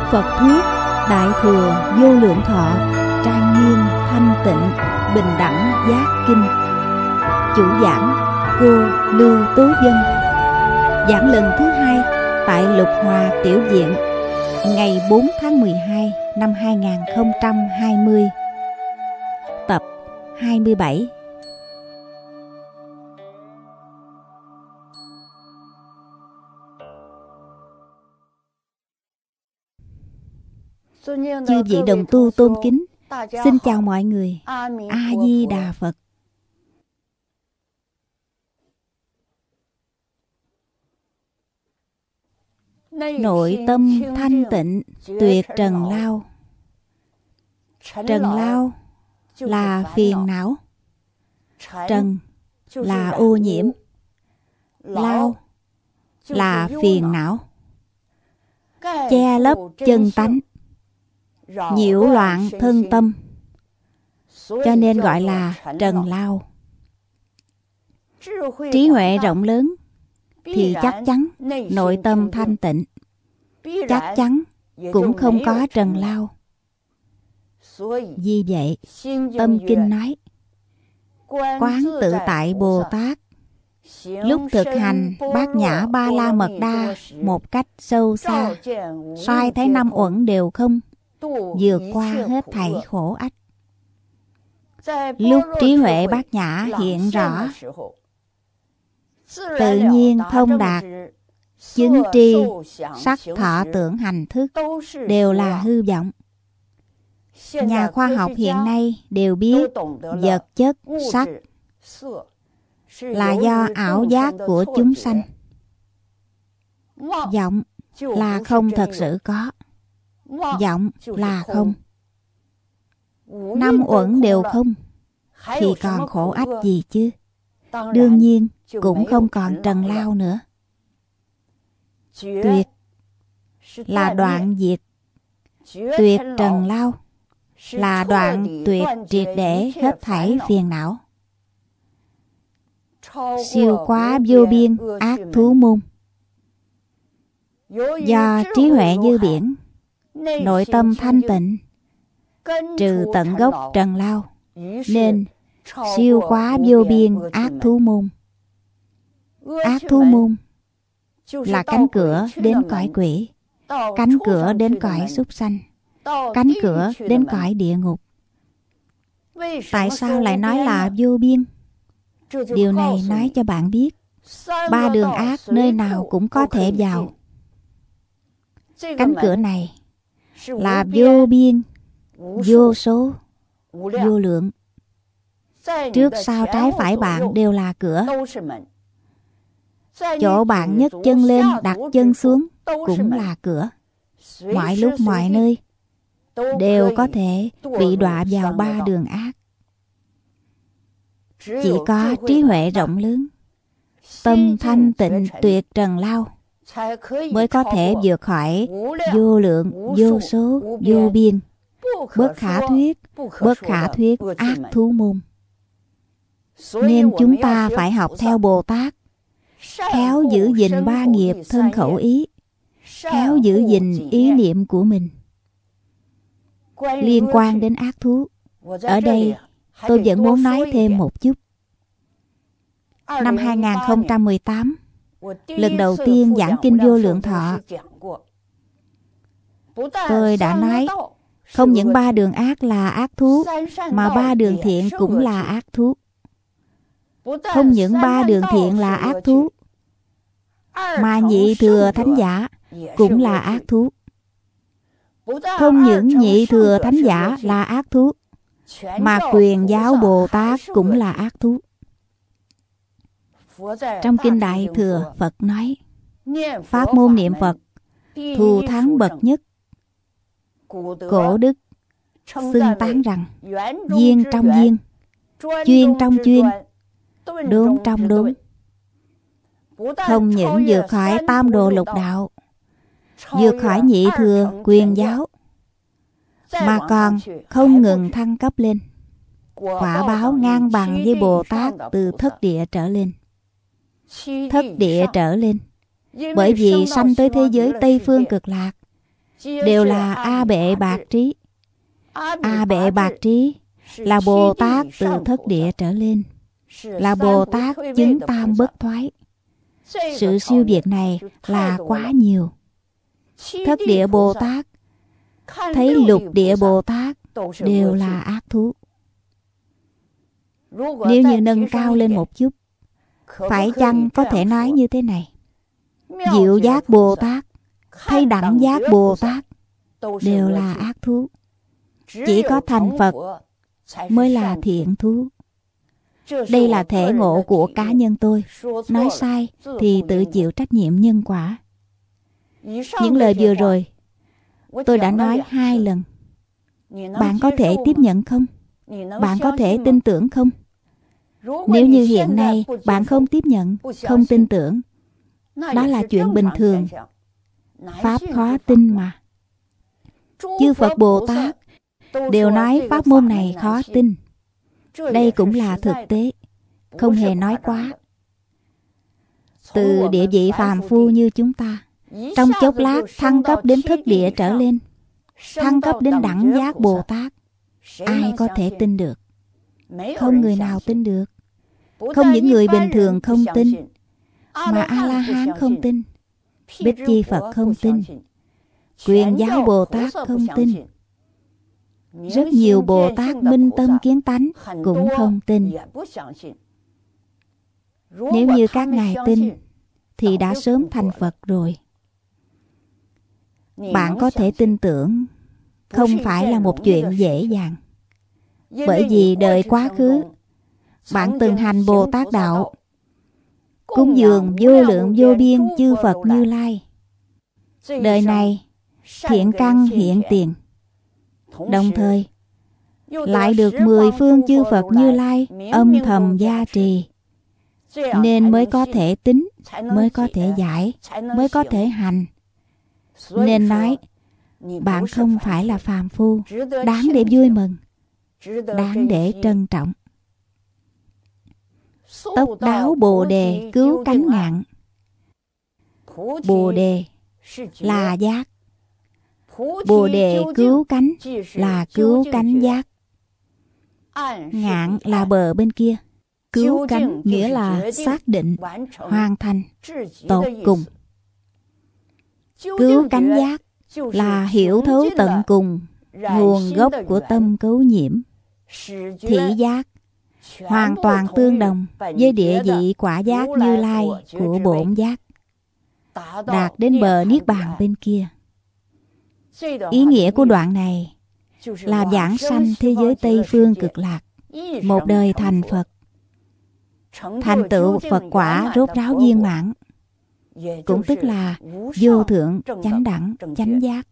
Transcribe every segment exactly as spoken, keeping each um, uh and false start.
Phật thuyết Đại thừa vô lượng thọ, trang nghiêm thanh tịnh, bình đẳng giác kinh. Chủ giảng cô Lưu Tố Vân. Giảng lần thứ hai tại Lục Hòa Tiểu Viện, ngày bốn tháng mười hai năm hai nghìn không trăm hai mươi. Tập hai mươi bảy. Chư vị đồng tu tôn kính, xin chào mọi người. A Di Đà Phật. Nội tâm thanh tịnh, tuyệt trần lao. Trần lao là phiền não, trần là ô nhiễm, lao là phiền não, che lấp chân tánh, nhiễu loạn thân tâm, cho nên gọi là trần lao. Trí huệ rộng lớn thì chắc chắn nội tâm thanh tịnh, chắc chắn cũng không có trần lao. Vì vậy, Tâm Kinh nói, Quán tự tại Bồ Tát lúc thực hành Bát Nhã Ba La Mật Đa một cách sâu xa, sai thấy năm uẩn đều không, vượt qua hết thảy khổ ách. Lúc trí huệ bát nhã hiện rõ, tự nhiên thông đạt, chứng tri, sắc thọ tưởng hành thức đều là hư vọng. Nhà khoa học hiện nay đều biết vật chất sắc là do ảo giác của chúng sanh. Vọng là không thật sự có, vọng là không. Năm uẩn đều không thì còn khổ ách gì chứ? Đương nhiên cũng không còn trần lao nữa. Tuyệt là đoạn diệt, tuyệt trần lao là đoạn tuyệt triệt để hết thảy phiền não, siêu quá vô biên ác thú môn. Do trí huệ như biển, nội tâm thanh tịnh, trừ tận gốc trần lao, nên siêu quá vô biên ác thú môn. Ác thú môn là cánh cửa đến cõi quỷ, cánh cửa đến cõi súc sanh, cánh cửa đến cõi địa ngục. Tại sao lại nói là vô biên? Điều này nói cho bạn biết, ba đường ác nơi nào cũng có thể vào. Cánh cửa này là vô biên, vô số, vô lượng. Trước sau trái phải bạn đều là cửa. Chỗ bạn nhấc chân lên đặt chân xuống cũng là cửa. Mọi lúc mọi nơi đều có thể bị đọa vào ba đường ác. Chỉ có trí huệ rộng lớn, tâm thanh tịnh tuyệt trần lao mới có thể vượt khỏi vô lượng, vô số, vô biên, bất khả thuyết, bất khả thuyết ác thú môn. Nên chúng ta phải học theo Bồ Tát, khéo giữ gìn ba nghiệp thân khẩu ý, khéo giữ gìn ý niệm của mình. Liên quan đến ác thú, ở đây tôi vẫn muốn nói thêm một chút. Năm hai nghìn không trăm mười tám, lần đầu tiên giảng kinh Vô Lượng Thọ, tôi đã nói không những ba đường ác là ác thú, mà ba đường thiện cũng là ác thú. Không những ba đường thiện là ác thú, mà nhị thừa thánh giả cũng là ác thú. Không những nhị thừa thánh giả là ác thú, mà quyền giáo Bồ Tát cũng là ác thú. Trong Kinh Đại Thừa, Phật nói, pháp môn niệm Phật thù thắng bậc nhất. Cổ đức xưng tán rằng, viên trong viên, chuyên trong chuyên, đốn trong đốn. Không những vượt khỏi tam đồ lục đạo, vượt khỏi nhị thừa quyền giáo, mà còn không ngừng thăng cấp lên, quả báo ngang bằng với Bồ Tát từ thất địa trở lên. Thất địa trở lên, bởi vì sanh tới thế giới Tây Phương Cực Lạc đều là A Bệ Bạc Trí. A Bệ Bạc Trí là Bồ Tát từ thất địa trở lên, là Bồ Tát chứng tam bất thoái. Sự siêu việt này là quá nhiều. Thất địa Bồ Tát thấy lục địa Bồ Tát đều là ác thú. Nếu như nâng cao lên một chút, phải chăng có thể nói như thế này: Diệu giác Bồ Tát thấy đẳng giác Bồ Tát đều là ác thú. Chỉ có thành Phật mới là thiện thú. Đây là thể ngộ của cá nhân tôi. Nói sai thì tự chịu trách nhiệm nhân quả. Những lời vừa rồi tôi đã nói hai lần. Bạn có thể tiếp nhận không? Bạn có thể tin tưởng không? Nếu như hiện nay bạn không tiếp nhận, không tin tưởng, đó là chuyện bình thường. Pháp khó tin mà. Chư Phật Bồ Tát đều nói pháp môn này khó tin. Đây cũng là thực tế, không hề nói quá. Từ địa vị phàm phu như chúng ta, trong chốc lát thăng cấp đến thất địa trở lên, thăng cấp đến đẳng giác Bồ Tát, ai có thể tin được? Không người nào tin được. Không những người bình thường không tin, mà A-la-hán không tin, Bích Chi Phật không tin, Quyền Giáo Bồ Tát không tin, rất nhiều Bồ Tát minh tâm kiến tánh cũng không tin. Nếu như các ngài tin thì đã sớm thành Phật rồi. Bạn có thể tin tưởng không phải là một chuyện dễ dàng. Bởi vì đời quá khứ bạn từng hành Bồ Tát đạo, cúng dường vô lượng vô biên chư Phật Như Lai. Đời này thiện căn hiện tiền, đồng thời lại được mười phương chư Phật Như Lai âm thầm gia trì, nên mới có thể tính, mới có thể giải, mới có thể hành. Nên nói bạn không phải là phàm phu, đáng để vui mừng, đáng để trân trọng. Tốc đáo Bồ Đề cứu cánh ngạn. Bồ Đề là giác, Bồ Đề cứu cánh là cứu cánh giác. Ngạn là bờ bên kia. Cứu cánh nghĩa là xác định, hoàn thành, tột cùng. Cứu cánh giác là hiểu thấu tận cùng nguồn gốc của tâm cấu nhiễm. Thị giác hoàn toàn tương đồng với địa vị quả giác Như Lai của bổn giác, đạt đến bờ niết bàn bên kia. Ý nghĩa của đoạn này là vãng sanh thế giới Tây Phương Cực Lạc, một đời thành Phật, thành tựu Phật quả rốt ráo viên mãn, cũng tức là vô thượng chánh đẳng chánh giác.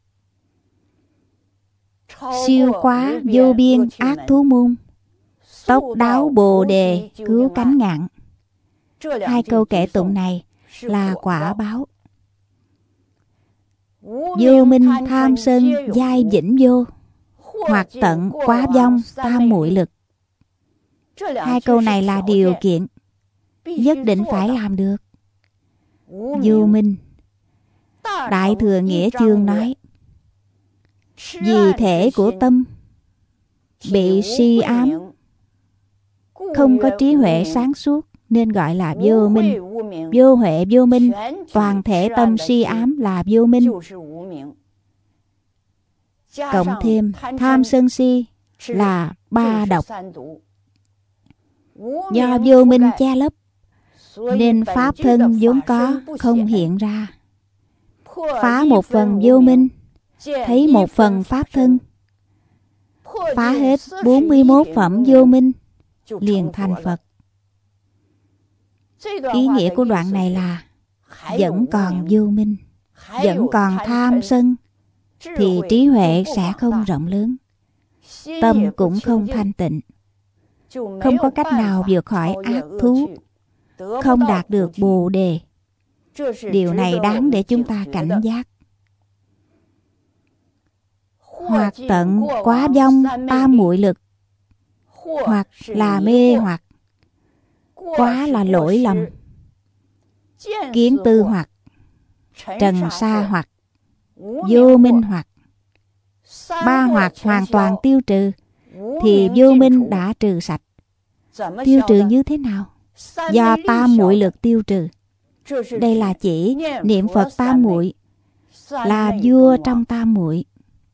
Siêu quá vô biên ác thú môn, tốc đáo Bồ Đề cứu cánh ngạn. Hai câu kệ tụng này là quả báo. Vô minh tham sân giai vĩnh vô, hoặc tận quá vong tam muội lực. Hai câu này là điều kiện nhất định phải làm được. Vô minh, Đại Thừa Nghĩa Chương nói, vì thể của tâm bị si ám, không có trí huệ sáng suốt, nên gọi là vô minh. Vô huệ vô minh, toàn thể tâm si ám là vô minh. Cộng thêm tham sân si là ba độc. Do vô minh che lấp, nên pháp thân vốn có không hiện ra. Phá một phần vô minh, thấy một phần pháp thân. Phá hết bốn mươi mốt phẩm vô minh, liền thành Phật. Ý nghĩa của đoạn này là vẫn còn vô minh, vẫn còn tham sân, thì trí huệ sẽ không rộng lớn, tâm cũng không thanh tịnh, không có cách nào vượt khỏi ác thú, không đạt được Bồ Đề. Điều này đáng để chúng ta cảnh giác. Hoặc tận quá vong tam muội lực, hoặc là mê hoặc. Quá là lỗi lầm, kiến tư hoặc, trần sa hoặc, vô minh hoặc, ba hoặc hoàn toàn tiêu trừ, thì vô minh đã trừ sạch. Tiêu trừ như thế nào? Do tam muội lực tiêu trừ. Đây là chỉ niệm Phật tam muội, là vua trong tam muội.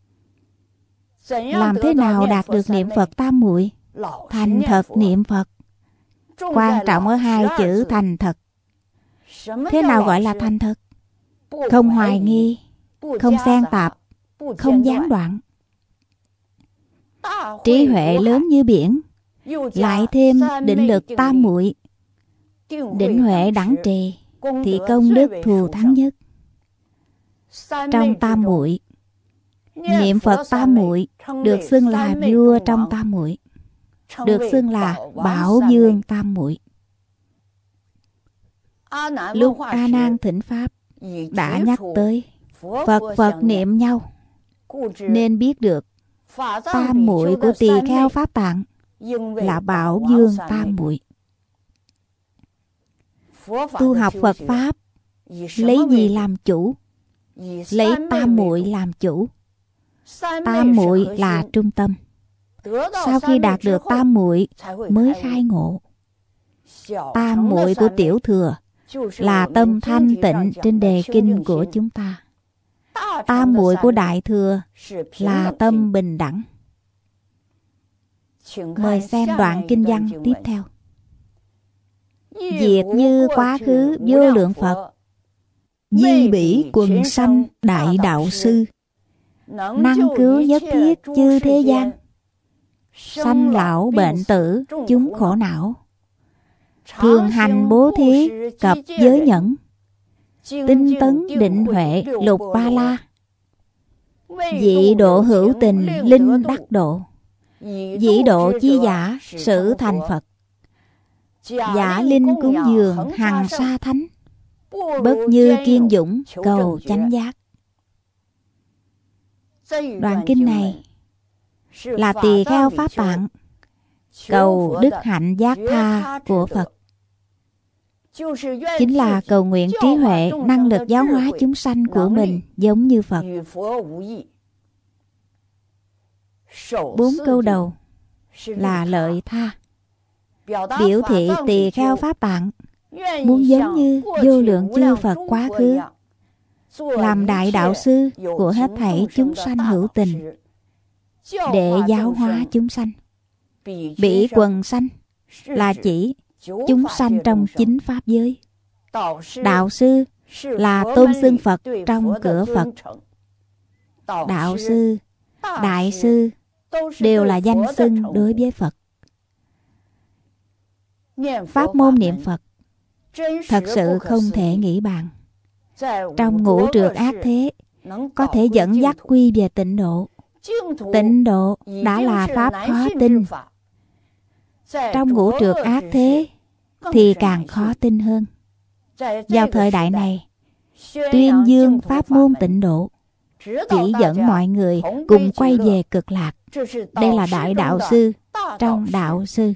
Làm thế nào đạt được niệm Phật tam muội? Thành thật niệm Phật. Quan trọng ở hai chữ thành thật. Thế nào gọi là thành thật? Không hoài nghi, không xen tạp, không gián đoạn. Trí huệ lớn như biển, lại thêm định lực tam muội. Định huệ đẳng trì thì công đức thù thắng nhất. Trong tam muội, niệm Phật tam muội được xưng là vua trong tam muội, được xưng là bảo dương tam muội. Lúc A Nan thỉnh pháp đã nhắc tới Phật Phật niệm nhau, nên biết được tam muội của tỳ kheo Pháp Tạng là bảo dương tam muội. Tu học Phật pháp lấy gì làm chủ? Lấy tam muội làm chủ. Tam muội là trung tâm. Sau khi đạt được tam muội mới khai ngộ. Tam muội của tiểu thừa là tâm thanh tịnh trên đề kinh của chúng ta. Tam muội của đại thừa là tâm bình đẳng. Mời xem đoạn kinh văn tiếp theo. Diệt như quá khứ vô lượng Phật, di bỉ quần sanh đại đạo sư, năng cứu nhất thiết chư thế gian, sanh lão bệnh tử chúng khổ não, thường hành bố thí cập giới nhẫn, tinh tấn định huệ lục ba la, dị độ hữu tình linh đắc độ, dị độ chi giả sự thành Phật, giả linh cúng dường hằng sa thánh, bất như kiên dũng cầu chánh giác. Đoạn kinh này là tỳ kheo Pháp Tạng cầu đức hạnh giác tha của Phật, chính là cầu nguyện trí huệ năng lực giáo hóa chúng sanh của mình giống như Phật. Bốn câu đầu là lợi tha, biểu thị tỳ kheo Pháp Tạng muốn giống như vô lượng chư Phật quá khứ, làm đại đạo sư của hết thảy chúng sanh hữu tình, để giáo hóa chúng sanh. Bỉ quần sanh là chỉ chúng sanh trong chính pháp giới. Đạo sư là tôn xưng Phật trong cửa Phật. Đạo sư, đại sư đều là danh xưng đối với Phật. Pháp môn niệm Phật thật sự không thể nghĩ bàn. Trong ngũ trược ác thế có thể dẫn dắt quy về tịnh độ. Tịnh độ đã là pháp khó tin. Trong ngũ trược ác thế thì càng khó tin hơn. Vào thời đại này, tuyên dương pháp môn tịnh độ, chỉ dẫn mọi người cùng quay về cực lạc. Đây là đại đạo sư trong đạo sư.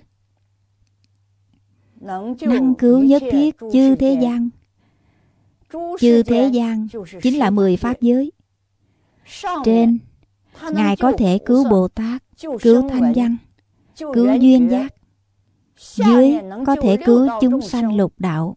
Năng cứu nhất thiết chư thế gian. Chư thế gian chính là mười pháp giới. Trên, Ngài có thể cứu Bồ Tát, cứu Thanh Văn, cứu duyên giác. Dưới có thể cứu chúng sanh lục đạo,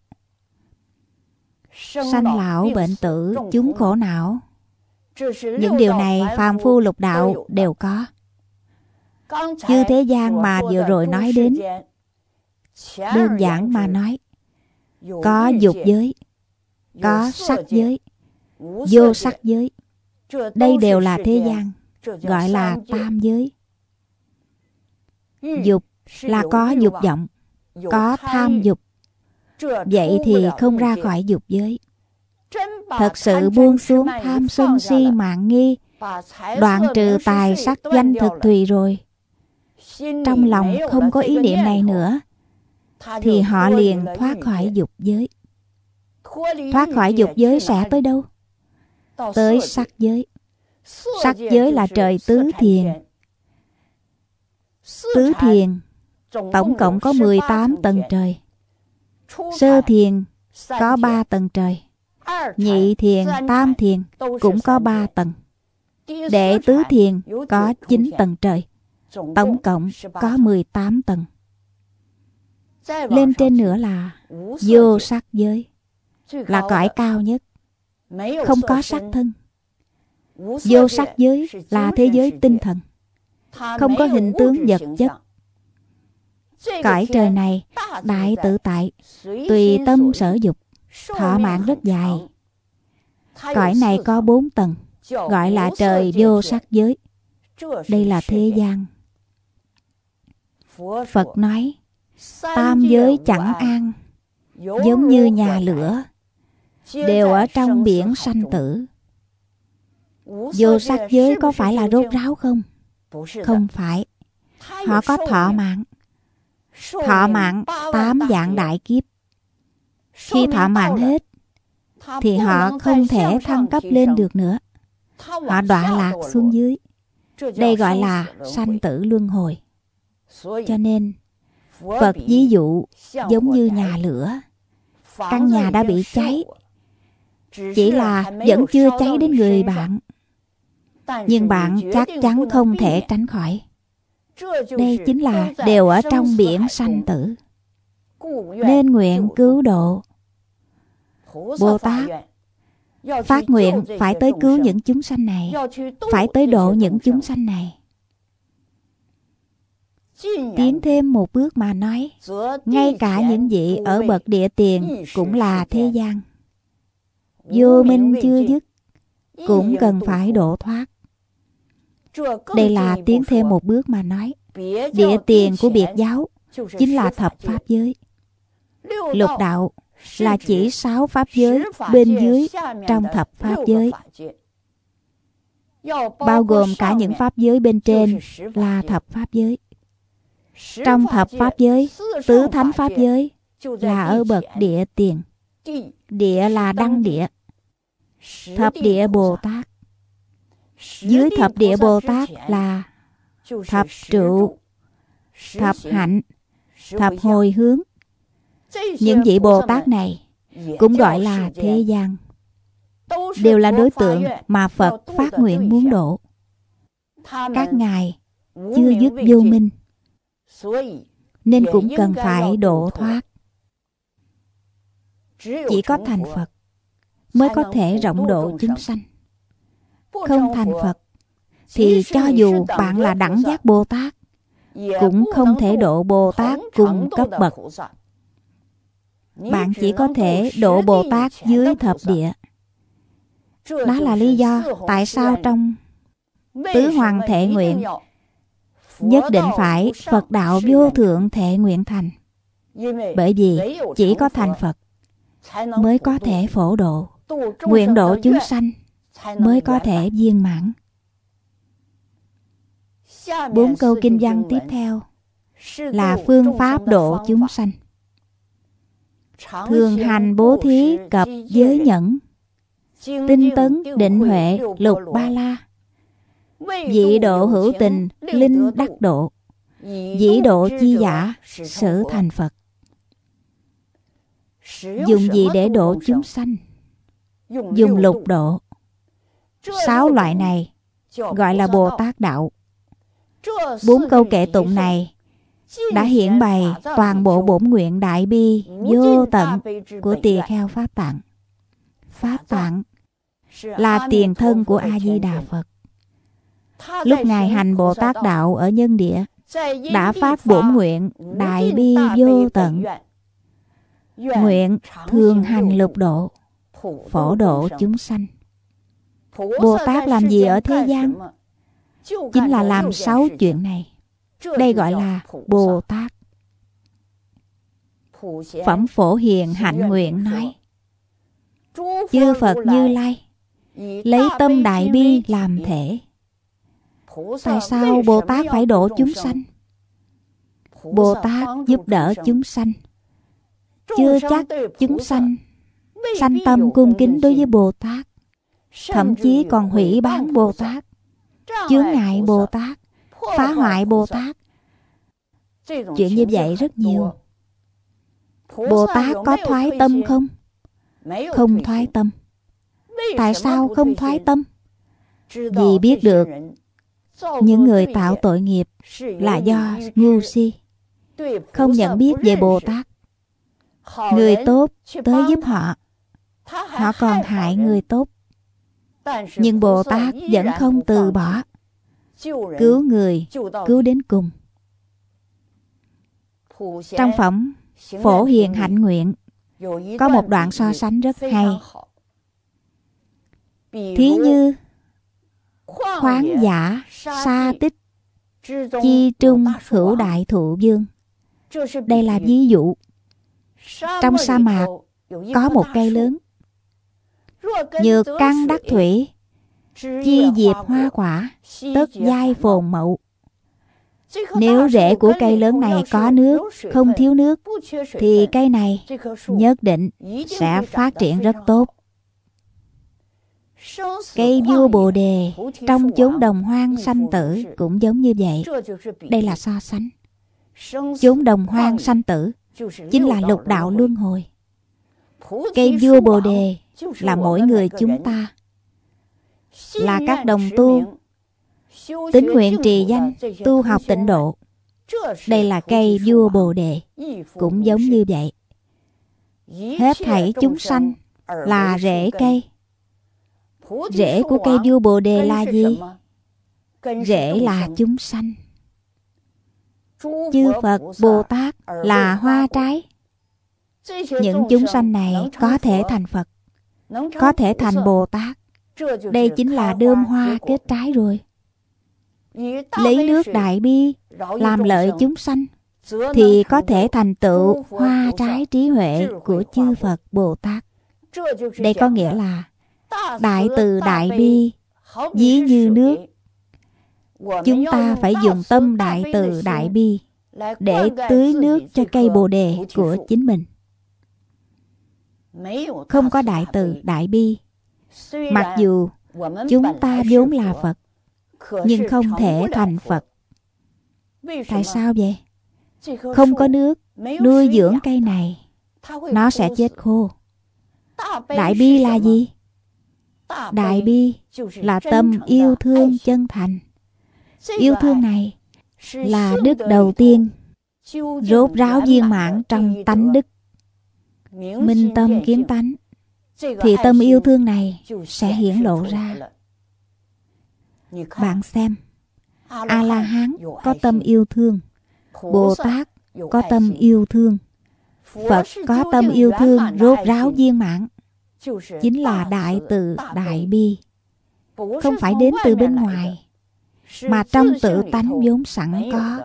sanh lão bệnh tử chúng khổ não. Những điều này phàm phu lục đạo đều có. Chư thế gian mà vừa rồi nói đến, đơn giản mà nói, có dục giới, có sắc giới, vô sắc giới. Đây đều là thế gian, gọi là tam giới. Dục là có dục vọng, có tham dục. Vậy thì không ra khỏi dục giới. Thật sự buông xuống tham sân si mạn nghi, đoạn trừ tài sắc danh thực thùy rồi, trong lòng không có ý niệm này nữa, thì họ liền thoát khỏi dục giới. Thoát khỏi dục giới sẽ tới đâu? Tới sắc giới. Sắc giới là trời tứ thiền. Tứ thiền tổng cộng có mười tám tầng trời. Sơ thiền có ba tầng trời. nhị thiền, tam thiền cũng có ba tầng. Đệ tứ thiền có chín tầng trời. Tổng cộng có mười tám tầng. Lên trên nữa là vô sắc giới, là cõi cao nhất, không có sắc thân. Vô sắc giới là thế giới tinh thần, không có hình tướng vật chất. Cõi trời này đại tự tại, tùy tâm sở dục, thọ mạng rất dài. Cõi này có bốn tầng, gọi là trời vô sắc giới. Đây là thế gian. Phật nói, tam giới chẳng an, giống như nhà lửa, đều ở trong biển sanh tử. Vô sắc giới có phải là rốt ráo không? Không phải. Họ có thọ mạng. Thọ mạng tám vạn đại kiếp. Khi thọ mạng hết thì họ không thể thăng cấp lên được nữa. Họ đọa lạc xuống dưới. Đây gọi là sanh tử luân hồi. Cho nên Phật ví dụ giống như nhà lửa. Căn nhà đã bị cháy, chỉ là vẫn chưa cháy đến người bạn, nhưng bạn chắc chắn không thể tránh khỏi. Đây chính là đều ở trong biển sanh tử, nên nguyện cứu độ. Bồ Tát phát nguyện phải tới cứu những chúng sanh này, phải tới độ những chúng sanh này. Tiến thêm một bước mà nói, ngay cả những vị ở bậc địa tiền cũng là thế gian, vô minh chưa dứt, cũng cần phải độ thoát. Đây là tiến thêm một bước mà nói. Địa tiền của biệt giáo chính là thập pháp giới. Lục đạo là chỉ sáu pháp giới bên dưới trong thập pháp giới, bao gồm cả những pháp giới bên trên là thập pháp giới. Trong thập pháp giới, tứ thánh pháp giới là ở bậc địa tiền. Địa là đăng địa, thập địa Bồ Tát. Dưới thập địa Bồ Tát là thập trụ, thập hạnh, thập hồi hướng. Những vị Bồ Tát này cũng gọi là thế gian, đều là đối tượng mà Phật phát nguyện muốn độ. Các ngài chưa dứt vô minh, nên cũng cần phải độ thoát. Chỉ có thành Phật mới có thể rộng độ chúng sanh. Không thành Phật thì cho dù bạn là đẳng giác Bồ Tát, cũng không thể độ Bồ Tát cùng cấp bậc. Bạn chỉ có thể độ Bồ Tát dưới thập địa. Đó là lý do tại sao trong Tứ Hoàng Thệ Nguyện nhất định phải Phật đạo vô thượng thệ nguyện thành. Bởi vì chỉ có thành Phật mới có thể phổ độ, nguyện độ chúng sanh mới có thể viên mãn. Bốn câu kinh văn tiếp theo là phương pháp độ chúng sanh. Thường hành bố thí cập giới nhẫn, tinh tấn định huệ lục ba la, dị độ hữu tình linh đắc độ, dĩ độ chi giả sử thành Phật. Dùng gì để độ chúng sanh? Dùng lục độ. Sáu loại này gọi là Bồ Tát đạo. Bốn câu kệ tụng này đã hiển bày toàn bộ bổn nguyện đại bi vô tận của Tỳ Kheo Pháp Tạng. Pháp Tạng là tiền thân của A Di Đà Phật. Lúc ngài hành Bồ Tát đạo ở nhân địa, đã phát bổn nguyện đại bi vô tận, nguyện thường hành lục độ, phổ độ chúng sanh. Bồ Tát làm gì ở thế gian? Chính là làm sáu chuyện này. Đây gọi là Bồ Tát. Phẩm Phổ Hiền Hạnh Nguyện nói, chư Phật Như Lai lấy tâm đại bi làm thể. Tại sao Bồ Tát phải độ chúng sanh? Bồ Tát giúp đỡ chúng sanh. Chưa chắc chúng sanh sanh tâm cung kính đối với Bồ Tát, thậm chí còn hủy bán Bồ Tát, chướng ngại Bồ Tát, phá hoại Bồ Tát. Chuyện như vậy rất nhiều. Bồ Tát có thoái tâm không? không thoái tâm. Tại sao không thoái tâm? Vì biết được những người tạo tội nghiệp là do ngu si, không nhận biết về Bồ Tát. Người tốt tới giúp họ, họ còn hại người tốt. Nhưng Bồ Tát vẫn không từ bỏ, cứu người, cứu đến cùng. Trong phẩm Phổ Hiền Hạnh Nguyện có một đoạn so sánh rất hay. Thí như khoáng giả sa tích, chi trung hữu đại thụ dương. Đây là ví dụ. Trong sa mạc có một cây lớn, nhược căn đắc thủy, chi diệp hoa quả, tất giai phồn mậu. Nếu rễ của cây lớn này có nước, không thiếu nước, thì cây này nhất định sẽ phát triển rất tốt. Cây vua Bồ Đề trong chốn đồng hoang sanh tử cũng giống như vậy. Đây là so sánh. Chốn đồng hoang sanh tử chính là lục đạo luân hồi. Cây vua Bồ Đề là mỗi người chúng ta, là các đồng tu tín nguyện trì danh, tu học tịnh độ. Đây là cây vua Bồ Đề, cũng giống như vậy. Hết thảy chúng sanh là rễ cây. Rễ của cây vua Bồ Đề là gì? Rễ là chúng sanh. Chư Phật Bồ Tát là hoa trái. Những chúng sanh này có thể thành Phật, có thể thành Bồ Tát. Đây chính là đơm hoa kết trái rồi. Lấy nước đại bi làm lợi chúng sanh, thì có thể thành tựu hoa trái trí huệ của chư Phật Bồ Tát. Đây có nghĩa là đại từ đại bi ví như nước. Chúng ta phải dùng tâm đại từ đại bi để tưới nước cho cây Bồ Đề của chính mình. Không có đại từ đại bi, mặc dù chúng ta vốn là Phật, nhưng không thể thành Phật. Tại sao vậy? Không có nước nuôi dưỡng cây này, nó sẽ chết khô. Đại bi là gì? Đại bi là tâm yêu thương chân thành. Yêu thương này là đức đầu tiên rốt ráo viên mãn trong tánh đức. Minh tâm kiến tánh, thì tâm yêu thương này sẽ hiển lộ ra. Bạn xem, A-la-hán có tâm yêu thương, Bồ Tát có tâm yêu thương, Phật có tâm yêu thương rốt ráo viên mãn, chính là đại từ đại bi. Không phải đến từ bên ngoài, mà trong tự tánh vốn sẵn có.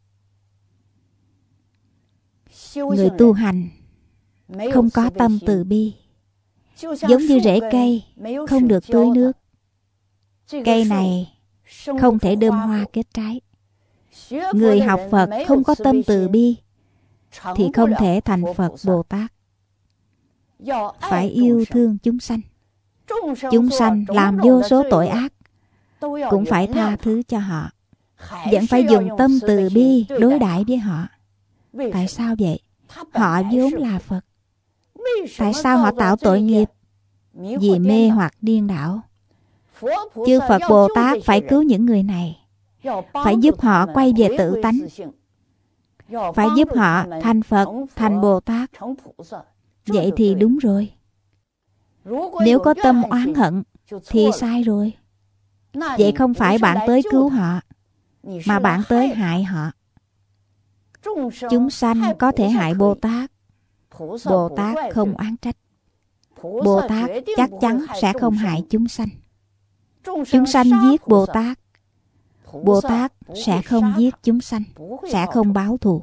Người tu hành không có tâm từ bi, giống như rễ cây không được tưới nước. Cây này không thể đơm hoa kết trái. Người học Phật không có tâm từ bi thì không thể thành Phật Bồ Tát. Phải yêu thương chúng sanh. Chúng sanh làm vô số tội ác, cũng phải tha thứ cho họ, vẫn phải dùng tâm từ bi đối đãi với họ. Tại sao vậy? Họ vốn là Phật. Tại sao họ tạo tội nghiệp? Vì mê hoặc điên đảo. Chư Phật Bồ Tát phải cứu những người này, phải giúp họ quay về tự tánh, phải giúp họ thành Phật, thành Bồ Tát. Vậy thì đúng rồi. Nếu có tâm oán hận thì sai rồi. Vậy không phải bạn tới cứu họ, mà bạn tới hại họ. Chúng sanh có thể hại Bồ Tát, Bồ Tát không oán trách. Bồ Tát chắc chắn sẽ không hại chúng sanh. Chúng sanh giết Bồ Tát, Bồ Tát sẽ không giết chúng sanh, sẽ không báo thù.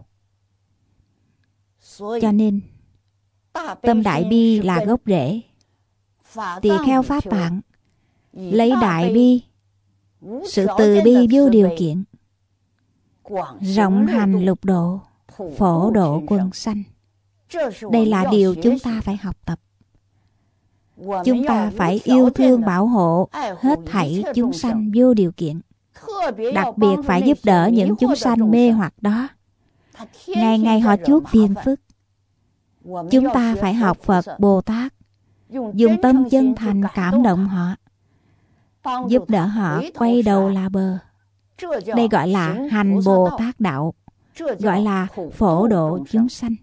Cho nên tâm đại bi là gốc rễ. Tỳ kheo Pháp Tạng lấy đại bi, sự từ bi vô điều kiện, rộng hành lục độ, phổ độ quần sanh. Đây là điều chúng ta phải học tập. Chúng ta phải yêu thương bảo hộ hết thảy chúng sanh vô điều kiện. Đặc biệt phải giúp đỡ những chúng sanh mê hoặc đó. Ngày ngày họ chuốc phiền phức. Chúng ta phải học Phật Bồ Tát, dùng tâm chân thành cảm động họ, giúp đỡ họ quay đầu là bờ. Đây gọi là hành Bồ Tát đạo, gọi là phổ độ chúng sanh.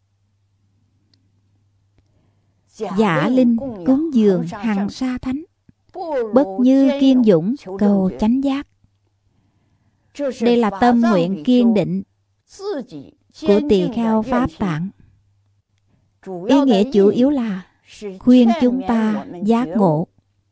Giả linh cúng dường hằng sa thánh, bất như kiên dũng cầu chánh giác. Đây là tâm nguyện kiên định của tỳ kheo Pháp Tạng. Ý nghĩa chủ yếu là khuyên chúng ta giác ngộ.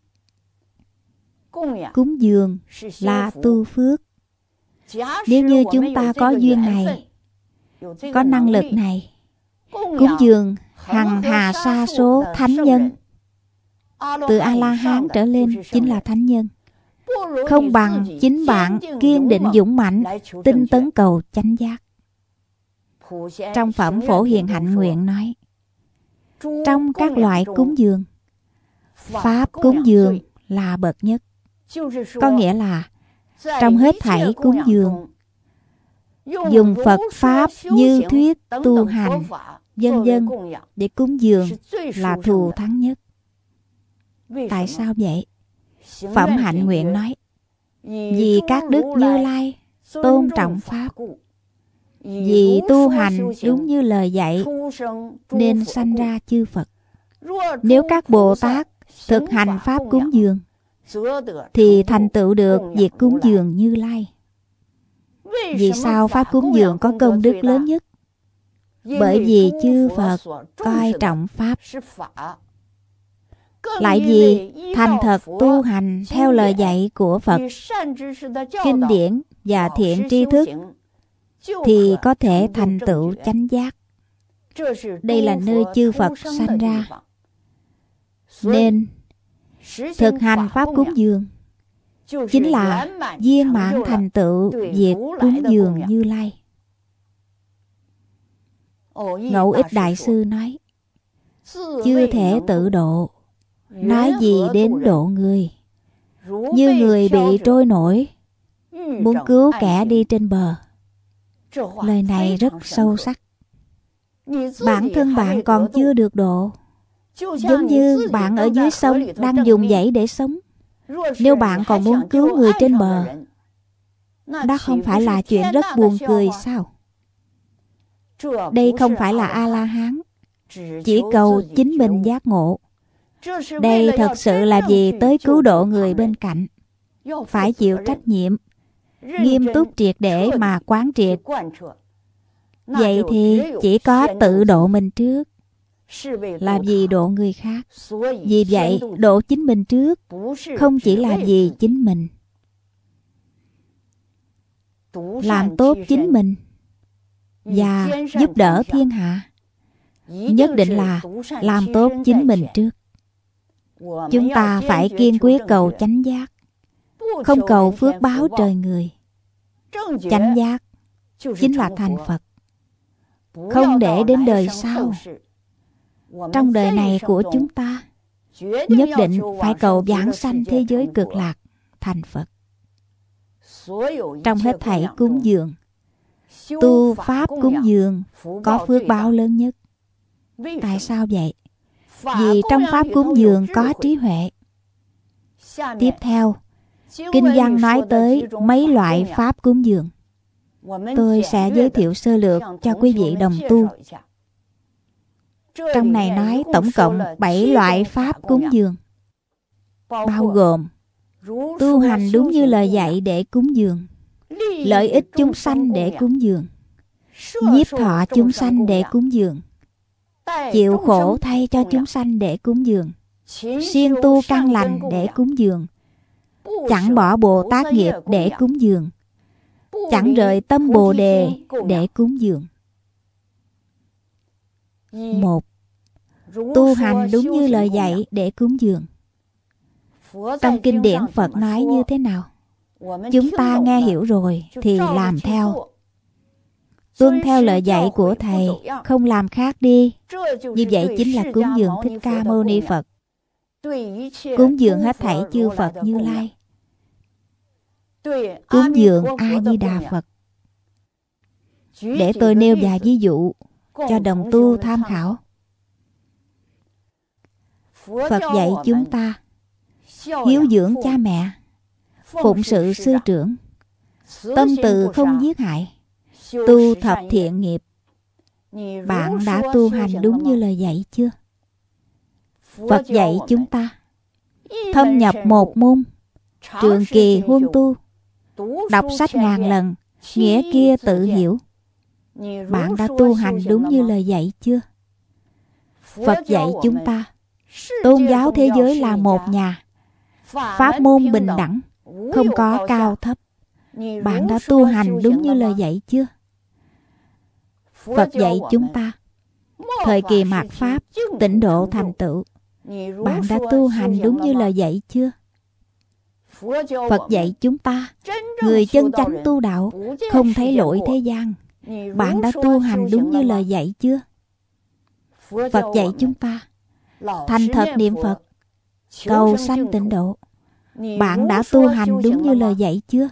Cúng dường là tu phước. Nếu như chúng ta có duyên này, có năng lực này, cúng dường hằng hà sa số thánh nhân, từ A-la-hán trở lên chính là thánh nhân, không bằng chính bạn kiên định dũng mạnh tinh tấn cầu chánh giác. Trong phẩm Phổ Hiền Hạnh Nguyện nói, trong các loại cúng dường, pháp cúng dường là bậc nhất. Có nghĩa là trong hết thảy cúng dường, dùng Phật Pháp như thuyết tu hành vân vân để cúng dường là thù thắng nhất. Tại sao vậy? Phẩm Hạnh Nguyện nói, vì các đức Như Lai tôn trọng Pháp, vì tu hành đúng như lời dạy nên sanh ra chư Phật. Nếu các Bồ Tát thực hành Pháp cúng dường thì thành tựu được việc cúng dường Như Lai. Vì sao Pháp cúng dường có công đức lớn nhất? Bởi vì chư Phật coi trọng Pháp, lại vì thành thật tu hành theo lời dạy của Phật, kinh điển và thiện tri thức thì có thể thành tựu chánh giác. Đây là nơi chư Phật sanh ra. Nên thực hành Pháp cúng dường chính là viên mãn thành tựu việc cúng dường Như Lai. Ngẫu Ích Đại Sư nói, chưa thể tự độ, nói gì đến độ người. Như người bị trôi nổi, muốn cứu kẻ đi trên bờ. Lời này rất sâu sắc. Bản thân bạn còn chưa được độ, giống như bạn ở dưới sông đang dùng dãy để sống. Nếu bạn còn muốn cứu người trên bờ, đó không phải là chuyện rất buồn cười sao? Đây không phải là A-la-hán chỉ cầu chính mình giác ngộ. Đây thật sự là vì tới cứu độ người bên cạnh, phải chịu trách nhiệm, nghiêm túc triệt để mà quán triệt. Vậy thì chỉ có tự độ mình trước, là vì độ người khác. Vì vậy độ chính mình trước, không chỉ là vì chính mình. Làm tốt chính mình và giúp đỡ thiên hạ, nhất định là làm tốt chính mình trước. Chúng ta phải kiên quyết cầu chánh giác, không cầu phước báo trời người. Chánh giác chính là thành Phật, không để đến đời sau. Trong đời này của chúng ta, nhất định phải cầu vãng sanh thế giới cực lạc thành Phật. Trong hết thảy cúng dường, tu pháp cúng dường có phước báo lớn nhất. Tại sao vậy? Vì trong pháp cúng dường có trí huệ. Tiếp theo, kinh văn nói tới mấy loại pháp cúng dường. Tôi sẽ giới thiệu sơ lược cho quý vị đồng tu. Trong này nói tổng cộng bảy loại pháp cúng dường, bao gồm tu hành đúng như lời dạy để cúng dường, lợi ích chúng sanh để cúng dường, nhiếp thọ chúng sanh để cúng dường, chịu khổ thay cho chúng sanh để cúng dường, siêng tu căn lành để cúng dường, chẳng bỏ Bồ Tát nghiệp để cúng dường, chẳng rời tâm Bồ Đề để cúng dường. Một, tu hành đúng như lời dạy để cúng dường. Trong kinh điển Phật nói như thế nào? Chúng ta nghe hiểu rồi thì làm theo. Tuân theo lời dạy của Thầy, không làm khác đi. Như vậy chính là cúng dường Thích Ca Mâu Ni Phật, cúng dường hết thảy chư Phật Như Lai, cúng dường A Di Đà Phật. Để tôi nêu vài ví dụ cho đồng tu tham khảo. Phật dạy chúng ta hiếu dưỡng cha mẹ, phụng sự sư trưởng, tâm từ không giết hại, tu thập thiện nghiệp. Bạn đã tu hành đúng như lời dạy chưa? Phật dạy chúng ta thâm nhập một môn, trường kỳ huân tu, đọc sách ngàn lần, nghĩa kia tự hiểu. Bạn đã tu hành đúng như lời dạy chưa? Phật dạy chúng ta tôn giáo thế giới là một nhà, pháp môn bình đẳng, không có cao thấp. Bạn đã tu hành đúng như lời dạy chưa? Phật dạy chúng ta thời kỳ mạt pháp, tịnh độ thành tựu. Bạn đã tu hành đúng như lời dạy chưa? Phật dạy chúng ta người chân chánh tu đạo, không thấy lỗi thế gian. Bạn đã tu hành đúng như lời dạy chưa? Phật dạy chúng ta thành thật niệm Phật, cầu sanh tịnh độ. Bạn đã tu hành đúng như lời dạy chưa?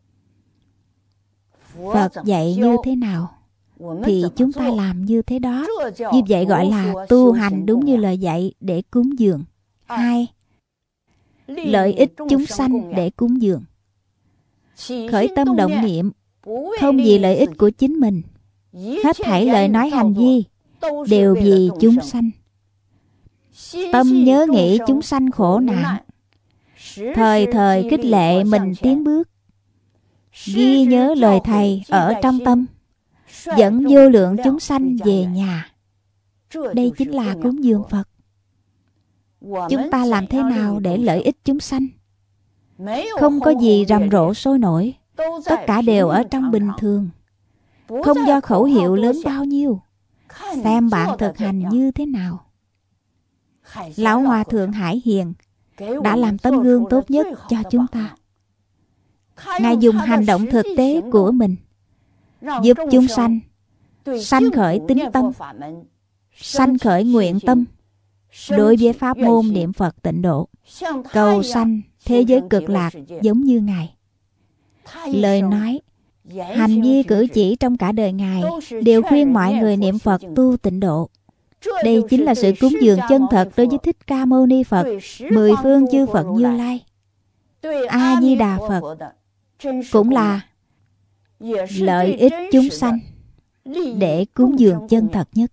Phật dạy như thế nào thì chúng ta làm như thế đó. Như vậy gọi là tu hành đúng như lời dạy để cúng dường. Hai, lợi ích chúng sanh để cúng dường. Khởi tâm động niệm không vì lợi ích của chính mình. Hết thảy lời nói hành vi đều vì chúng sanh. Tâm nhớ nghĩ chúng sanh khổ nạn, thời thời khích lệ mình tiến bước. Ghi nhớ lời Thầy ở trong tâm, dẫn vô lượng chúng sanh về nhà. Đây chính là cúng dường Phật. Chúng ta làm thế nào để lợi ích chúng sanh? Không có gì rầm rộ sôi nổi, tất cả đều ở trong bình thường. Không do khẩu hiệu lớn bao nhiêu, xem bạn thực hành như thế nào. Lão Hòa Thượng Hải Hiền đã làm tấm gương tốt nhất cho chúng ta. Ngài dùng hành động thực tế của mình giúp chúng sanh sanh khởi tín tâm, sanh khởi nguyện tâm đối với pháp môn niệm Phật tịnh độ, cầu sanh thế giới cực lạc giống như Ngài. Lời nói, hành vi cử chỉ trong cả đời Ngài đều khuyên mọi người niệm Phật tu tịnh độ. Đây chính là sự cúng dường chân thật đối với Thích Ca Mâu Ni Phật, mười phương chư Phật Như Lai, A Di Đà Phật, cũng là lợi ích chúng sanh để cúng dường chân thật nhất.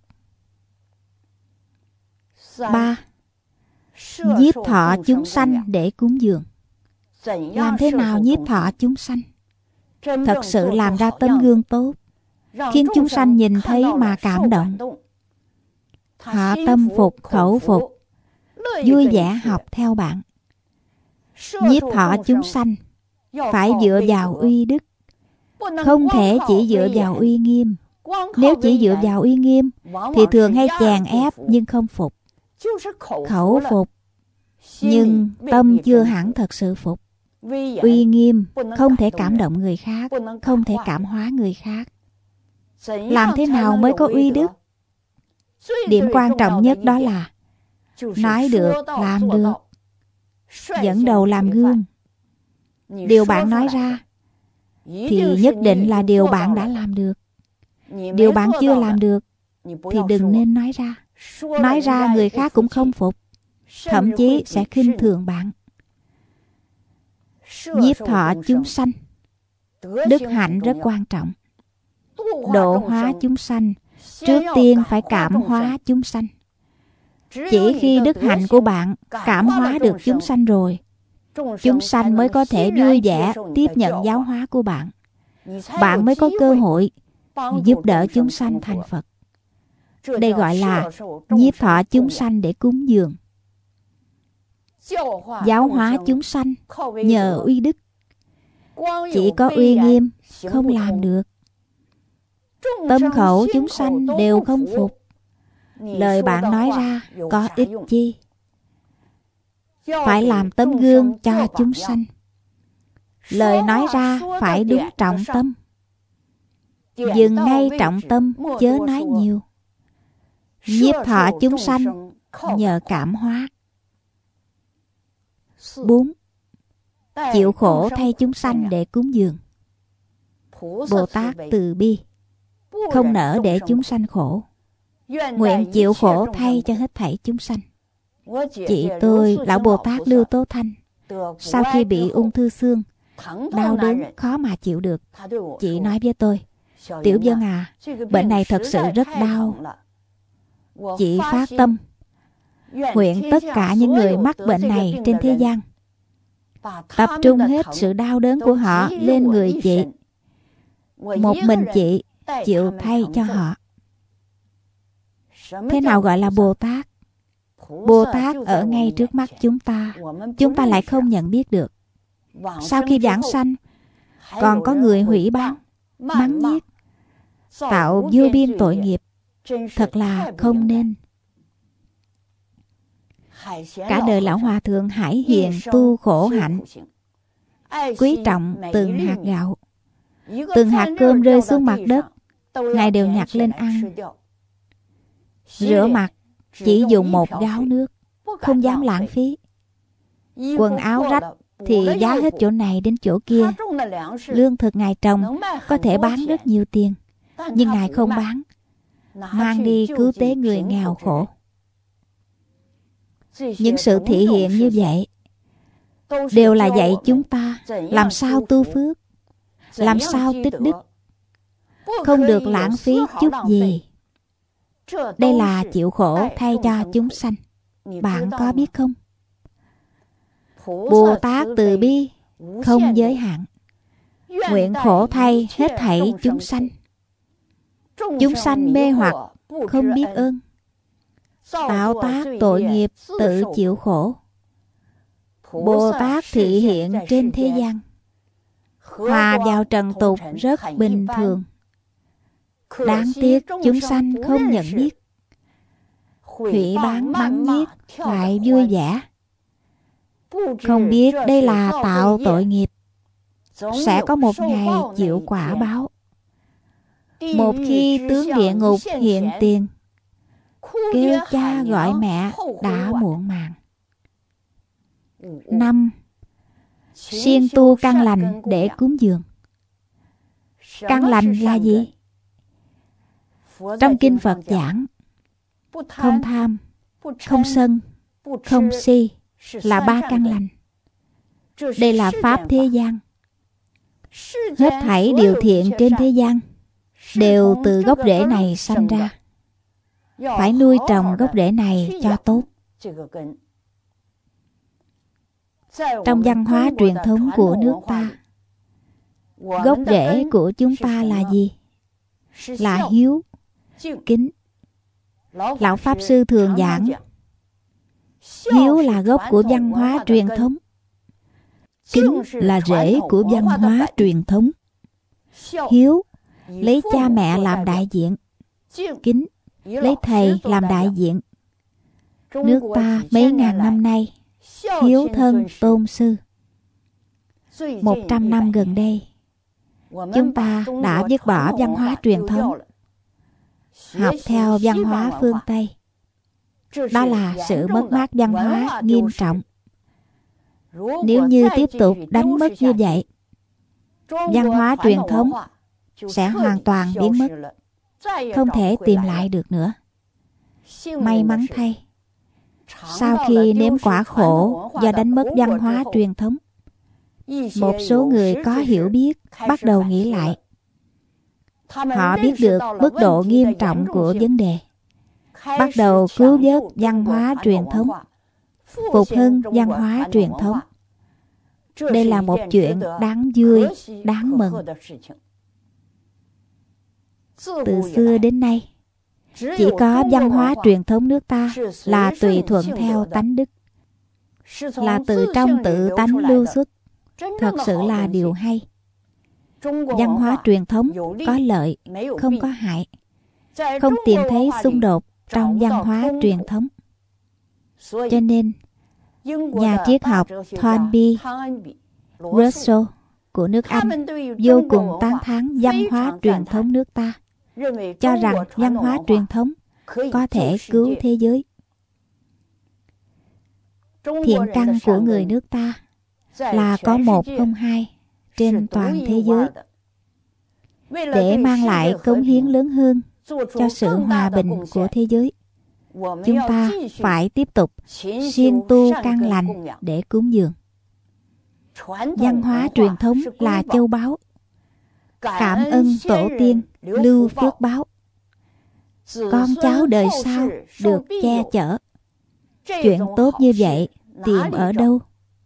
Ba, nhiếp thọ chúng sanh để cúng dường. Làm thế nào nhiếp thọ chúng sanh? Thật sự làm ra tấm gương tốt, khiến chúng sanh nhìn thấy mà cảm động. Họ tâm phục khẩu phục, vui vẻ học theo bạn. Nhiếp thọ chúng sanh phải dựa vào uy đức, không thể chỉ dựa vào uy nghiêm. Nếu chỉ dựa vào uy nghiêm thì thường hay chèn ép nhưng không phục. Khẩu phục nhưng tâm chưa hẳn thật sự phục. Uy nghiêm không thể cảm động người khác, không thể cảm hóa người khác. Làm thế nào mới có uy đức? Điểm quan trọng nhất đó là nói được, làm được, dẫn đầu làm gương. Điều bạn nói ra thì nhất định là điều bạn đã làm được. Điều bạn chưa làm được thì đừng nên nói ra. Nói ra người khác cũng không phục, thậm chí sẽ khinh thường bạn. Nhiếp thọ chúng sanh, đức hạnh rất quan trọng. Độ hóa chúng sanh, trước tiên phải cảm hóa chúng sanh. Chỉ khi đức hạnh của bạn cảm hóa được chúng sanh rồi, chúng sanh mới có thể vui vẻ tiếp nhận giáo hóa của bạn. Bạn mới có cơ hội giúp đỡ chúng sanh thành Phật. Đây gọi là nhiếp thọ chúng sanh để cúng dường. Giáo hóa chúng sanh nhờ uy đức. Chỉ có uy nghiêm không làm được. Tâm khẩu chúng sanh đều không phục. Lời bạn nói ra có ích chi? Phải làm tấm gương cho chúng sanh. Lời nói ra phải đúng trọng tâm. Dừng ngay trọng tâm, chớ nói nhiều. Nhiếp thọ chúng sanh nhờ cảm hóa. Bốn, chịu khổ thay chúng sanh để cúng dường. Bồ Tát từ bi, không nỡ để chúng sanh khổ, nguyện chịu khổ thay cho hết thảy chúng sanh. Chị tôi, Lão Bồ Tát Lưu Tố Thanh, sau khi bị ung thư xương, đau đớn khó mà chịu được. Chị nói với tôi, Tiểu Vân à, bệnh này thật sự rất đau. Chị phát tâm nguyện tất cả những người mắc bệnh này trên thế gian tập trung hết sự đau đớn của họ lên người chị. Một mình chị chịu thay cho họ. Thế nào gọi là Bồ Tát? Bồ Tát ở ngay trước mắt chúng ta, chúng ta lại không nhận biết được. Sau khi vãng sanh, còn có người hủy bán, mắng nhiếc, tạo vô biên tội nghiệp. Thật là không nên. Cả đời Lão Hòa Thượng Hải Hiền tu khổ hạnh, quý trọng từng hạt gạo, từng hạt cơm rơi xuống mặt đất, Ngài đều nhặt lên ăn. Rửa mặt chỉ dùng một gáo nước, không dám lãng phí. Quần áo rách thì giá hết chỗ này đến chỗ kia. Lương thực Ngài trồng có thể bán rất nhiều tiền, nhưng Ngài không bán, mang đi cứu tế người nghèo khổ. Những sự thể hiện như vậy đều là dạy chúng ta làm sao tu phước, làm sao tích đức, không được lãng phí chút gì. Đây là chịu khổ thay cho chúng sanh. Bạn có biết không? Bồ Tát từ bi không giới hạn, nguyện khổ thay hết thảy chúng sanh. Chúng sanh mê hoặc không biết ơn, tạo tác tội nghiệp tự chịu khổ. Bồ Tát thị hiện trên thế gian, hòa vào trần tục rất bình thường. Đáng tiếc chúng sanh không nhận biết, hủy bán mắng nhiếc lại vui vẻ. Không biết đây là tạo tội nghiệp, sẽ có một ngày chịu quả báo. Một khi tướng địa ngục hiện tiền, kêu cha gọi mẹ đã muộn màng. Năm, siêng tu căn lành để cúng dường. Căn lành là gì? Trong kinh Phật giảng, không tham, không sân, không si là ba căn lành. Đây là pháp thế gian. Hết thảy điều thiện trên thế gian đều từ gốc rễ này sanh ra. Phải nuôi trồng gốc rễ này cho tốt. Trong văn hóa truyền thống của nước ta, gốc rễ của chúng ta là gì? Là hiếu, kính. Lão Pháp Sư thường giảng, hiếu là gốc của văn hóa truyền thống, kính là rễ của văn hóa truyền thống. Hiếu lấy cha mẹ làm đại diện, kính lấy thầy làm đại diện. Nước ta mấy ngàn năm nay hiếu thân tôn sư. Một trăm năm gần đây, chúng ta đã dứt bỏ văn hóa truyền thống, học theo văn hóa phương Tây. Đó là sự mất mát văn hóa nghiêm trọng. Nếu như tiếp tục đánh mất như vậy, văn hóa truyền thống sẽ hoàn toàn biến mất, không thể tìm lại được nữa. May mắn thay, sau khi nếm quả khổ do đánh mất văn hóa truyền thống, một số người có hiểu biết bắt đầu nghĩ lại. Họ biết được mức độ nghiêm trọng của vấn đề, bắt đầu cứu vớt văn hóa truyền thống, phục hưng văn hóa truyền thống. Đây là một chuyện đáng vui, đáng mừng. Từ xưa đến nay, chỉ có văn hóa truyền thống nước ta là tùy thuận theo tánh đức, là từ trong tự tánh lưu xuất. Thật sự là điều hay. Văn hóa truyền thống có lợi, không có hại. Không tìm thấy xung đột trong văn hóa truyền thống. Cho nên, nhà triết học Toynbee Russell của nước Anh vô cùng tán thán văn hóa truyền thống nước ta, cho rằng văn hóa truyền thống có thể cứu thế giới. Thiện căn của người nước ta là có một không hai trên toàn thế giới. Để mang lại cống hiến lớn hơn cho sự hòa bình của thế giới, chúng ta phải tiếp tục siêng tu căn lành để cúng dường. Văn hóa truyền thống là châu báu. Cảm ơn tổ tiên lưu phước báo. Con cháu đời sau được che chở. Chuyện tốt như vậy tìm ở đâu?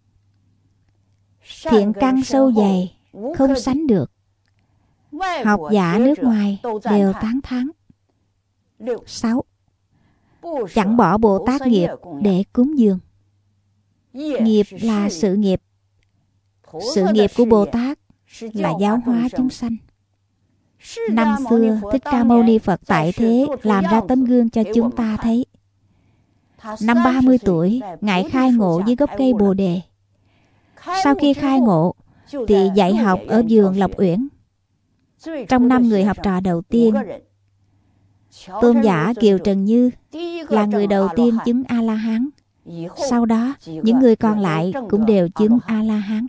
Thiện căn sâu dày không sánh được. Học giả nước ngoài đều tán thán. Sáu. Chẳng bỏ Bồ Tát nghiệp để cúng dường. Nghiệp là sự nghiệp. Sự nghiệp của Bồ Tát là giáo hóa chúng sanh. Năm xưa Thích Ca Mâu Ni Phật tại thế làm ra tấm gương cho chúng ta thấy. Năm ba mươi tuổi, Ngài khai ngộ dưới gốc cây Bồ Đề. Sau khi khai ngộ thì dạy học ở vườn Lộc Uyển. Trong năm người học trò đầu tiên, Tôn giả Kiều Trần Như là người đầu tiên chứng A-la-hán. Sau đó, những người còn lại cũng đều chứng A-la-hán.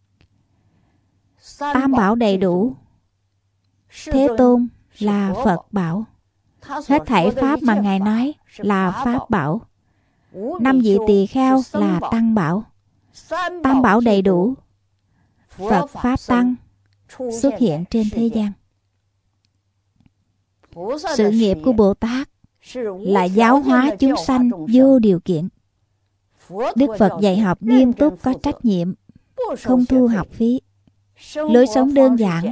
Tam bảo đầy đủ. Thế Tôn là Phật bảo. Hết thảy pháp mà Ngài nói là Pháp bảo. Năm vị tỳ kheo là Tăng bảo. Tam bảo đầy đủ. Phật Pháp Tăng xuất hiện trên thế gian. Sự nghiệp của Bồ Tát là giáo hóa chúng sanh vô điều kiện. Đức Phật dạy học nghiêm túc có trách nhiệm, không thu học phí. Lối sống đơn giản.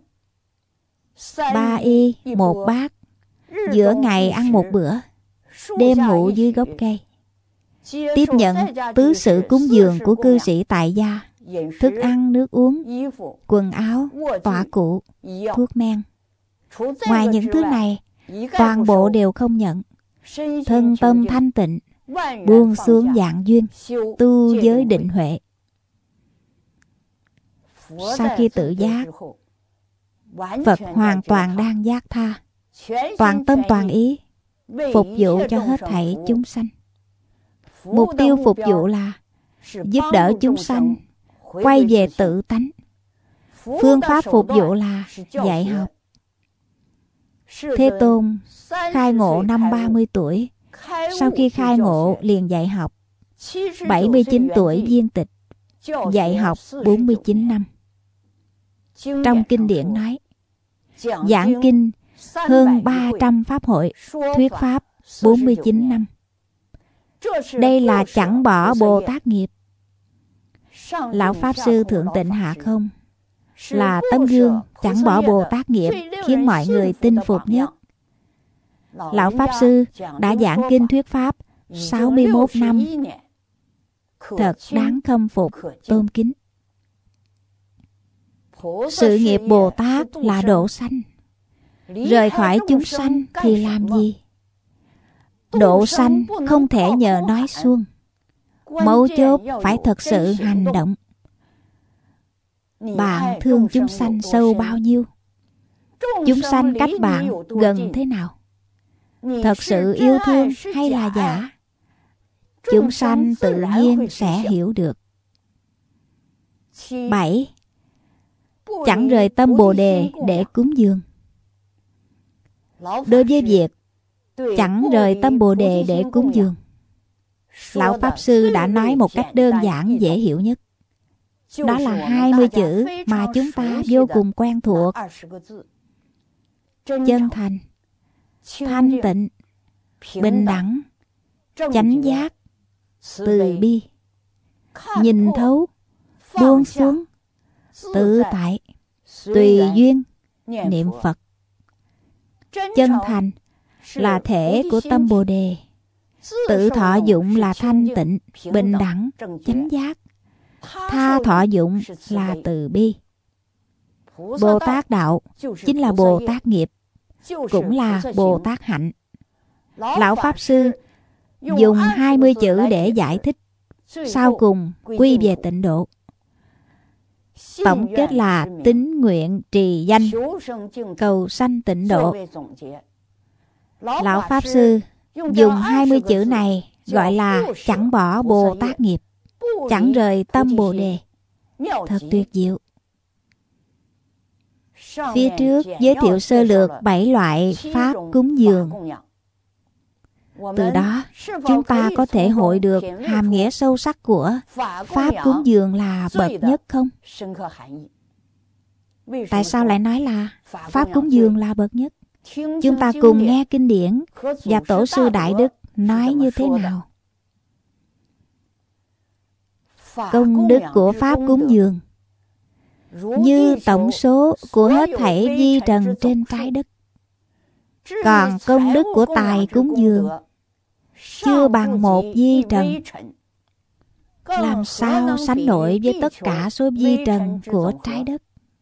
Ba y một bát, giữa ngày ăn một bữa, đêm ngủ dưới gốc cây. Tiếp nhận tứ sự cúng dường của cư sĩ tại gia, thức ăn, nước uống, quần áo, tọa cụ, thuốc men. Ngoài những thứ này, toàn bộ đều không nhận. Thân tâm thanh tịnh, buông xuống dạng duyên, tu giới định huệ. Sau khi tự giác, Phật hoàn toàn đang giác tha, toàn tâm toàn ý, phục vụ cho hết thảy chúng sanh. Mục tiêu phục vụ là giúp đỡ chúng sanh quay về tự tánh. Phương pháp phục vụ là dạy học. Thế Tôn khai ngộ năm ba mươi tuổi. Sau khi khai ngộ liền dạy học. bảy mươi chín tuổi viên tịch, dạy học bốn mươi chín năm. Trong kinh điển nói, giảng kinh hơn ba trăm pháp hội, thuyết pháp bốn mươi chín năm. Đây là chẳng bỏ Bồ Tát nghiệp. Lão Pháp Sư Thượng Tịnh Hạ Không là tấm gương chẳng bỏ Bồ Tát nghiệp khiến mọi người tin phục nhất. Lão Pháp Sư đã giảng kinh thuyết pháp sáu mươi mốt năm. Thật đáng khâm phục, tôn kính. Sự nghiệp Bồ Tát là độ sanh. Rời khỏi chúng sanh thì làm gì? Độ sanh không thể nhờ nói suông. Mấu chốt phải thật sự hành động. Bạn thương chúng sanh sâu bao nhiêu? Chúng sanh cách bạn gần thế nào? Thật sự yêu thương hay là giả? Chúng sanh tự nhiên sẽ hiểu được. Bảy. Chẳng rời tâm Bồ Đề để cúng dường. Đối với việc chẳng rời tâm Bồ Đề để cúng dường, Lão Pháp Sư đã nói một cách đơn giản dễ hiểu nhất. Đó là hai mươi chữ mà chúng ta vô cùng quen thuộc. Chân thành, thanh tịnh, bình đẳng, chánh giác, từ bi, nhìn thấu, buông xuống, tự tại, tùy duyên, niệm Phật. Chân thành là thể của tâm Bồ Đề. Tự thọ dụng là thanh tịnh, bình đẳng, chánh giác. Tha thọ dụng là từ bi. Bồ Tát đạo chính là Bồ Tát nghiệp, cũng là Bồ Tát hạnh. Lão Pháp Sư dùng hai mươi chữ để giải thích, sau cùng quy về tịnh độ. Tổng kết là tín nguyện trì danh, cầu sanh tịnh độ. Lão Pháp Sư dùng hai mươi chữ này gọi là chẳng bỏ Bồ Tát nghiệp, chẳng rời tâm Bồ Đề. Thật tuyệt diệu. Phía trước giới thiệu sơ lược bảy loại pháp cúng dường. Từ đó, chúng ta có thể hội được hàm nghĩa sâu sắc của Pháp cúng dường là bậc nhất không? Tại sao lại nói là Pháp cúng dường là bậc nhất? Chúng ta cùng nghe kinh điển và Tổ sư Đại Đức nói như thế nào. Công đức của Pháp cúng dường như tổng số của hết thảy vi trần trên trái đất. Còn công đức của tài cúng dường chưa bằng một vi trần. Làm sao sánh nổi với tất cả số vi trần của trái đất?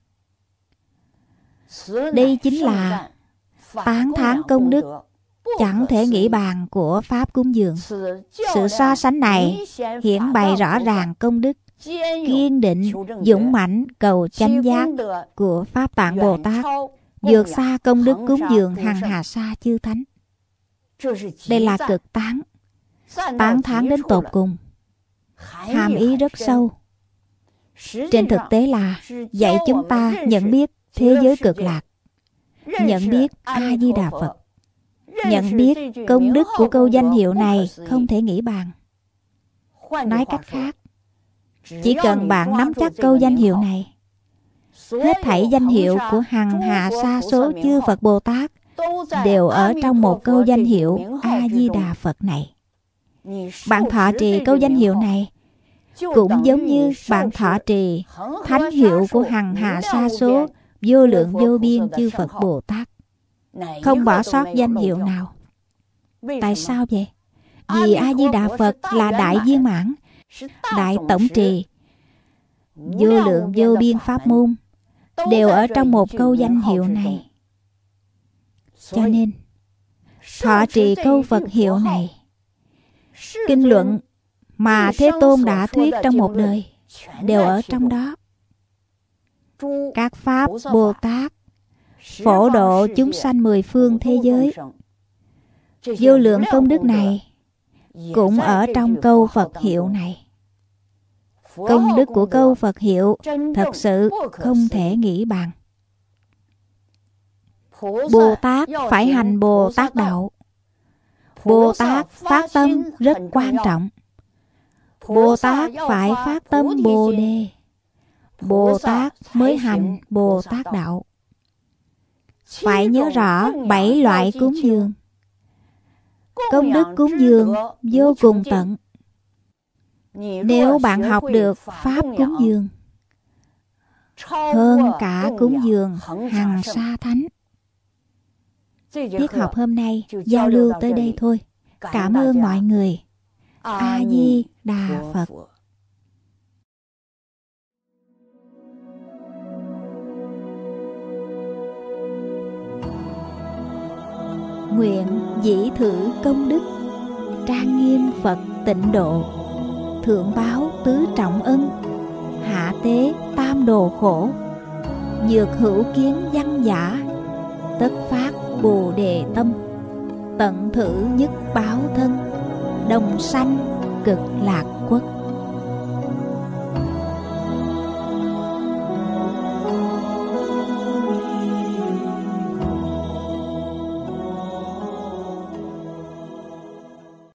Đây chính là tán thán công đức chẳng thể nghĩ bàn của Pháp cúng dường. Sự so sánh này hiển bày rõ ràng công đức kiên định, dũng mãnh cầu chánh giác của Pháp Tạng Bồ Tát vượt xa công đức cúng dường hằng hà sa chư thánh. Đây là cực tán, tán thán đến tột cùng, hàm ý rất sâu. Trên thực tế là dạy chúng ta nhận biết thế giới cực lạc, nhận biết A Di Đà Phật, nhận biết công đức của câu danh hiệu này không thể nghĩ bàn. Nói cách khác, chỉ cần bạn nắm chắc câu danh hiệu này, hết thảy danh hiệu của hằng hà sa số chư Phật Bồ Tát đều ở trong một câu danh hiệu A Di Đà Phật này. Bạn thọ trì câu danh hiệu này cũng giống như bạn thọ trì thánh hiệu của hằng hà sa số vô lượng vô biên chư Phật Bồ Tát, không bỏ sót danh hiệu nào. Tại sao vậy? Vì A Di Đà Phật là đại viên mãn, đại tổng trì, vô lượng vô biên pháp môn đều ở trong một câu danh hiệu này. Cho nên thọ trì câu Phật hiệu này, kinh luận mà Thế Tôn đã thuyết trong một đời đều ở trong đó. Các Pháp Bồ Tát phổ độ chúng sanh mười phương thế giới, vô lượng công đức này cũng ở trong câu Phật hiệu này. Công đức của câu Phật hiệu thật sự không thể nghĩ bàn. Bồ Tát phải hành Bồ Tát đạo. Bồ Tát phát tâm rất quan trọng. Bồ Tát phải phát tâm Bồ Đề, Bồ Tát mới hành Bồ Tát đạo. Phải nhớ rõ bảy loại cúng dường. Công đức cúng dường vô cùng tận. Nếu bạn học được Pháp cúng dường, hơn cả cúng dường hằng sa thánh. Tiết học hôm nay giao lưu tới đây thôi. Cảm ơn mọi người. A Di Đà Phật. Nguyện dĩ thử công đức, trang nghiêm Phật tịnh độ, thượng báo tứ trọng ân, hạ tế tam đồ khổ, nhược hữu kiến văn giả, tất phát bồ đề tâm, tận thử nhất báo thân, đồng sanh cực lạc.